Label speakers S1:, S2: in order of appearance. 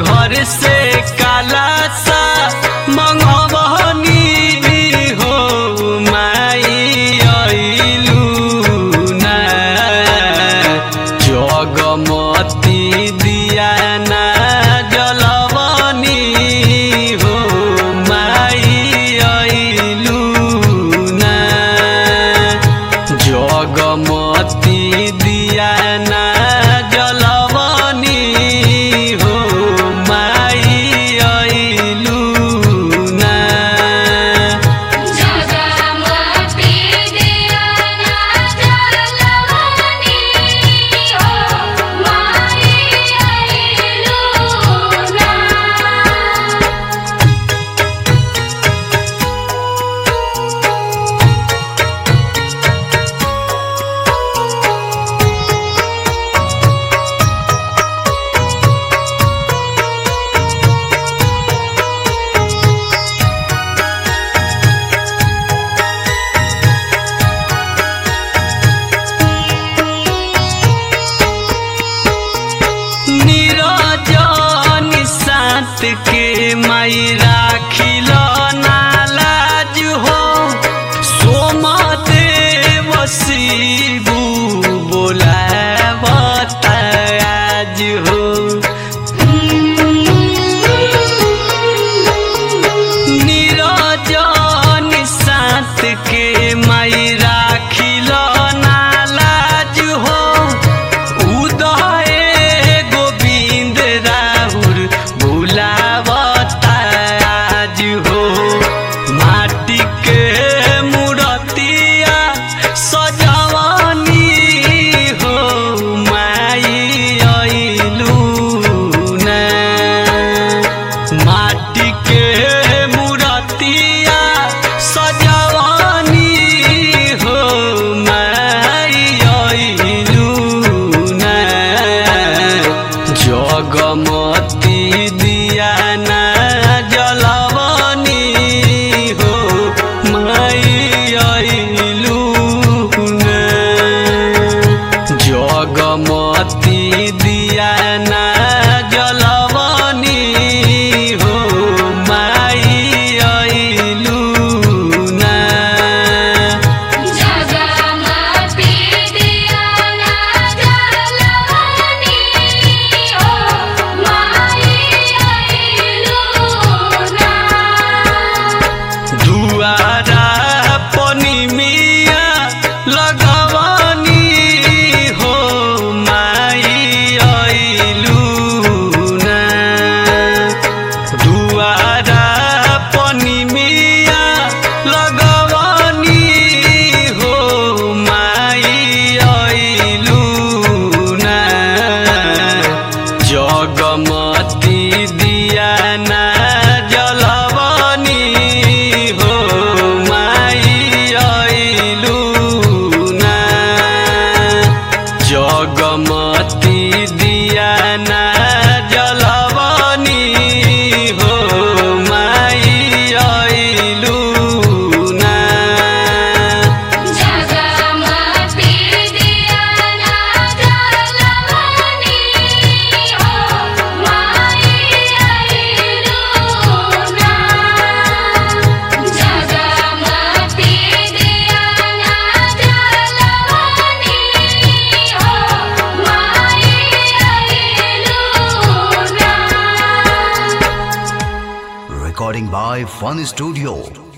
S1: घर से काला सा मंगवनी हो माई आइलू ना जगमती दिया ना जलवनी हो माई आइलू ना जगमती दिया ना जलवनी हो माई आइलू ना
S2: जगमती दिया ना जलवनी हो माई आइलू ना।
S1: निरजन सात के माई राखिल नालाज हो सोमदेव शिबू बोलावता आज हो निरजन सात के माई राखिल नालाज हो उदय गोविंद राहुल बुलावता आज हो माटी के मूर्तिया सजवनी हो माई आइलू ना माटी के मूर्तिया सजवनी हो माई आइलू ना जगमती दिया ना जलवनी हो माई आइलू ना जगमती दिया ना जलवनी हो माई आइलू ना
S2: जगमती दिया ना जलवनी हो माई आइलू ना।
S1: दुआरा पनी मिया लगवनी हो माई आइलू ना दुआरा पनी मिया लगवनी हो माई आइलू ना जगमती दिया ना जलवनी हो माई आइलू ना जगमती दिया ना जलवनी हो माई आइलू ना
S2: जगमती दिया ना जलवनी हो माई आइलू ना। जगमती दिया ना जलवनी हो माई आइलू ना।
S3: Recording by Fun Studio.